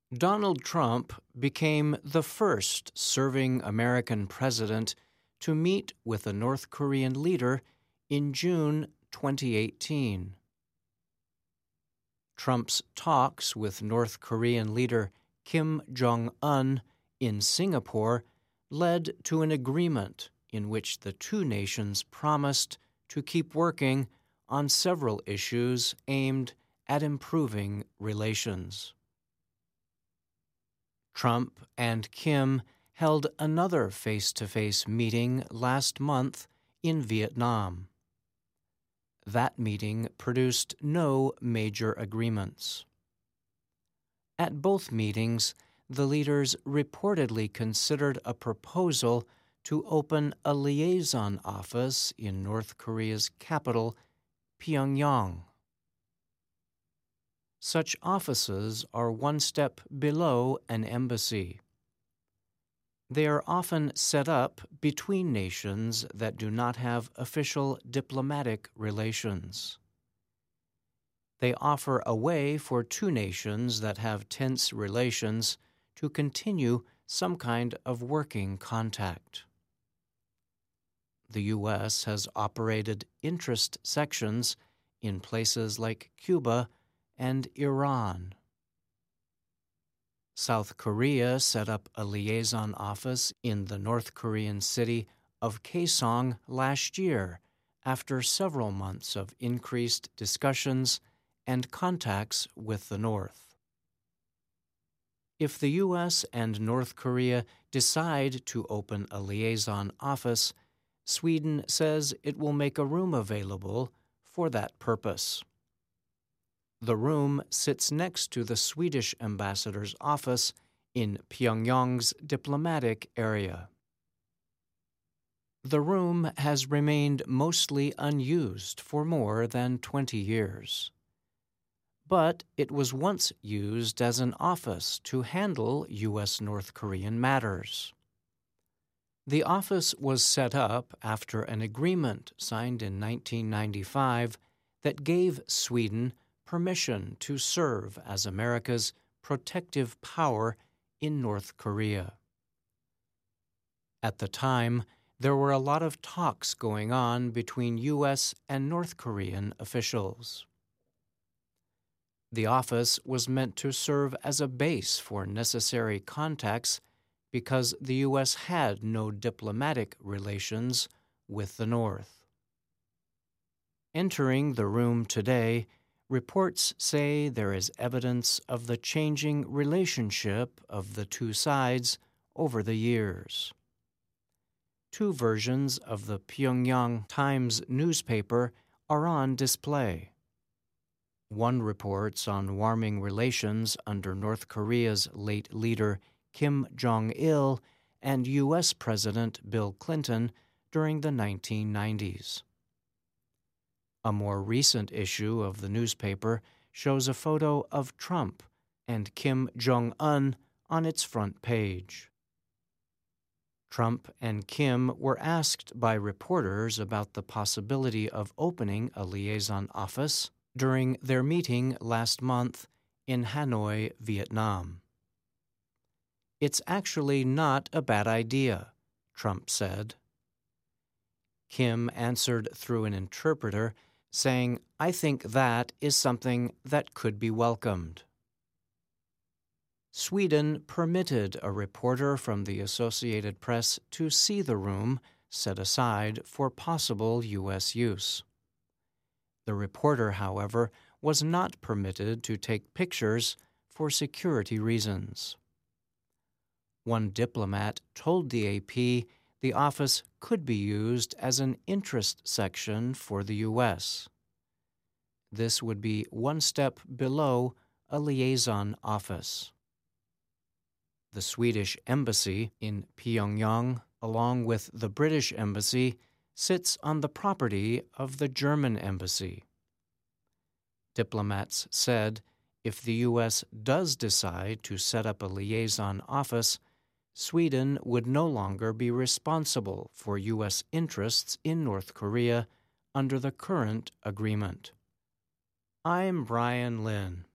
Donald Trump became the first serving American president to meet with a North Korean leader in June 2018. Trump's talks with North Korean leader Kim Jong-un in Singapore led to an agreement in which the two nations promised to keep working on several issues aimed at improving relations. Trump and Kim held another face-to-face meeting last month in Vietnam. That meeting produced no major agreements. At both meetings, the leaders reportedly considered a proposal to open a liaison office in North Korea's capital, Pyongyang. Such offices are one step below an embassy. They are often set up between nations that do not have official diplomatic relations. They offer a way for two nations that have tense relations to continue some kind of working contact. The U.S. has operated interest sections in places like Cuba and Iran. South Korea set up a liaison office in the North Korean city of Kaesong last year after several months of increased discussions and contacts with the North. If the U.S. and North Korea decide to open a liaison office, Sweden says it will make a room available for that purpose. The room sits next to the Swedish ambassador's office in Pyongyang's diplomatic area. The room has remained mostly unused for more than 20 years. But it was once used as an office to handle U.S.-North Korean matters. The office was set up after an agreement signed in 1995 that gave Sweden permission to serve as America's protective power in North Korea. At the time, there were a lot of talks going on between U.S. and North Korean officials. The office was meant to serve as a base for necessary contacts because the U.S. had no diplomatic relations with the North. Entering the room today, reports say there is evidence of the changing relationship of the two sides over the years. Two versions of the Pyongyang Times newspaper are on display. One reports on warming relations under North Korea's late leader Kim Jong-il and U.S. President Bill Clinton during the 1990s. A more recent issue of the newspaper shows a photo of Trump and Kim Jong-un on its front page. Trump and Kim were asked by reporters about the possibility of opening a liaison office during their meeting last month in Hanoi, Vietnam. "It's actually not a bad idea," Trump said. Kim answered through an interpreter, saying, "I think that is something that could be welcomed." Sweden permitted a reporter from the Associated Press to see the room set aside for possible U.S. use. The reporter, however, was not permitted to take pictures for security reasons. One diplomat told the AP the office could be used as an interest section for the U.S. This would be one step below a liaison office. The Swedish embassy in Pyongyang, along with the British embassy, sits on the property of the German embassy. Diplomats said if the U.S. does decide to set up a liaison office, Sweden would no longer be responsible for U.S. interests in North Korea under the current agreement. I'm Brian Lynn.